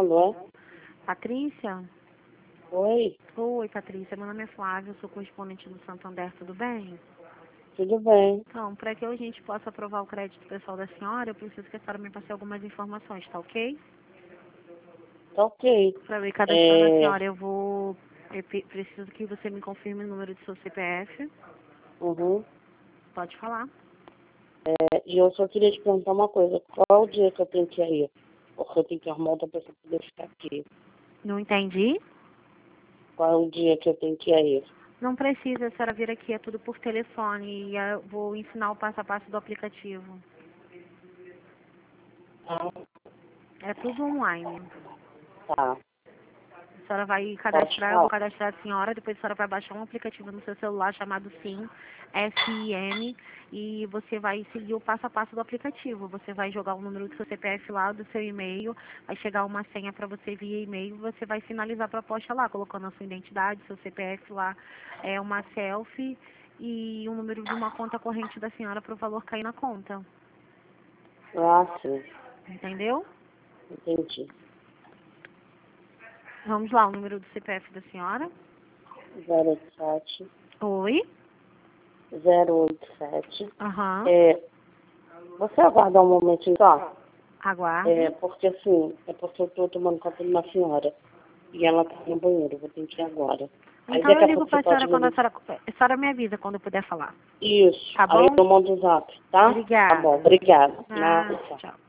falando, é? Patrícia? Oi, Oi, Patrícia. Meu nome é Flávia, eu sou correspondente do Santander, tudo bem? tudo bem. Então, para que a gente possa aprovar o crédito pessoal da senhora, eu preciso que a senhora me passe algumas informações, tá ok? Tá ok. Para eu ir cadastrando a senhora, preciso que você me confirme o número do seu CPF. Uhum. Pode falar. E eu só queria te perguntar uma coisa. Qual é o dia que eu tenho que ir? Porque eu tenho que arrumar outra pessoa pra poder ficar aqui. Não entendi? Qual é o dia que eu tenho que ir? Não precisa, a senhora vir aqui, é tudo por telefone e eu vou ensinar o passo a passo do aplicativo. Ah, É tudo online. tá. A senhora vai Pode cadastrar, eu vou falar. cadastrar a senhora, depois a senhora vai baixar um aplicativo no seu celular chamado SIM, SIM, e você vai seguir o passo a passo do aplicativo. Você vai jogar o número do seu CPF lá, do seu e-mail, vai chegar uma senha para você via e-mail, você vai finalizar a proposta lá, colocando a sua identidade, seu CPF lá, uma selfie e o número de uma conta corrente da senhora para o valor cair na conta. Ah, sim. Entendeu? Entendi. Vamos lá, o número do CPF da senhora. 07 Oi? 087. Aham. Você aguarda um momentinho só? Aguarde. Porque assim, é porque eu tô tomando conta de uma senhora. E ela tá no banheiro, vou ter que ir agora. Aí Então eu daqui a ligo pouco você para a pode senhora me quando ligar. a senhora me avisa quando eu puder falar. Isso. Tá Aí bom? eu mando o zap, tá? Tá bom, Obrigada. obrigada. Ah, Tchau. tchau.